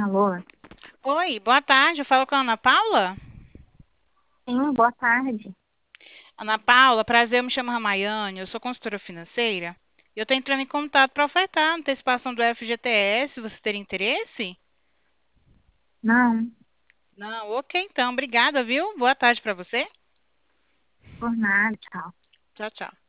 Alô? Oi, boa tarde. Eu falo com a Ana Paula. Sim, boa tarde. Ana Paula, prazer, eu me chamo Ramayane, eu sou consultora financeira. E eu estou entrando em contato para ofertar a antecipação do FGTS. Você teria interesse? Não, Não, ok, então, obrigada, viu? Boa tarde para você. por nada, tchau. Tchau, tchau.